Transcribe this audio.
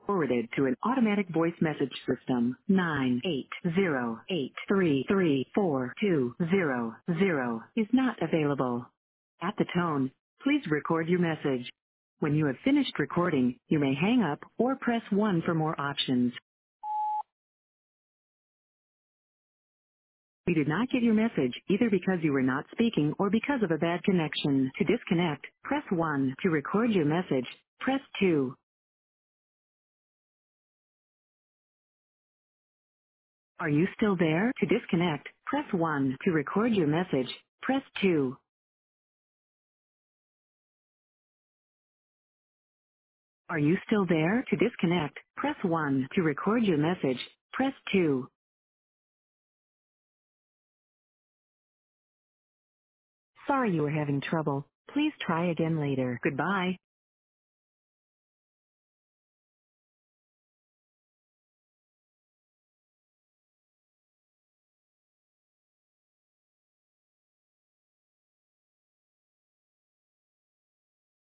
Forwarded to an automatic voice message system. 98083342000 is not available. At the tone, please record your message. When you have finished recording, you may hang up or press 1 for more options. We did not get your message either because you were not speaking or because of a bad connection. To disconnect, press 1. To record your message, press 2. Are you still there? To disconnect, press 1. To record your message, press 2. Are you still there? To disconnect, press 1. To record your message, press 2. Sorry you were having trouble. Please try again later. Goodbye.